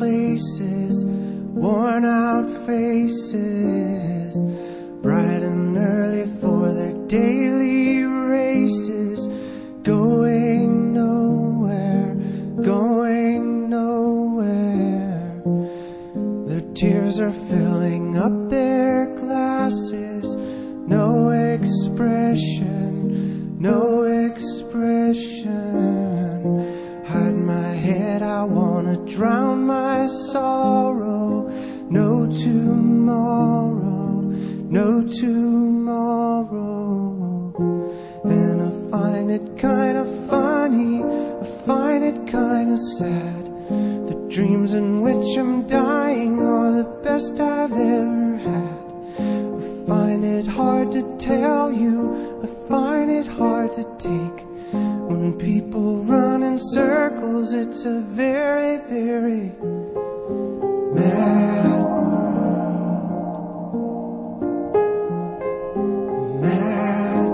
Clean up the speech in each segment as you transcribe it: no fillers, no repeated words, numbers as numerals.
places, worn out faces, bright and early for their daily races, going nowhere, going nowhere. Their tears are filling up their glasses, no expression, no expression. Hide my head, I wanna drown my sorrow. No tomorrow, no tomorrow. And I find it kinda funny, I find it kinda sad. The dreams in which I'm dying are the best I've ever had. I find it hard to tell you, I find it hard to take. When people run in circles, it's a very, very mad world. Mad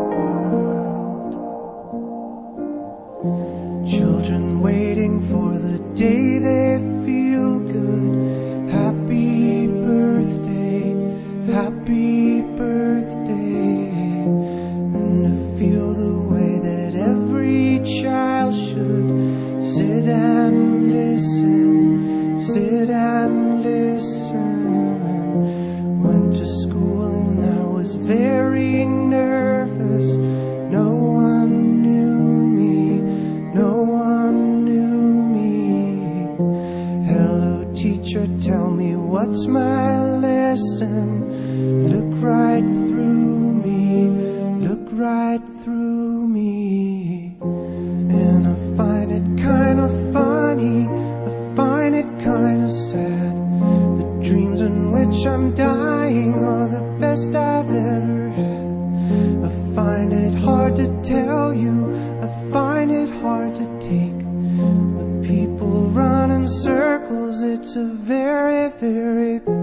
world. Children waiting for the day they feel good. Happy birthday, happy birthday. And to feel the way that every child should sit and listen, sit and listen. Went to school and I was very nervous. No one knew me, no one knew me. Hello teacher, tell me what's my lesson. Look right through me, look right through me. And I find it kinda funny, I find it kinda sad. The dreams in which I'm dying are the best I've ever had. I find it hard to tell you, I find it hard to take. When people run in circles, it's a very, very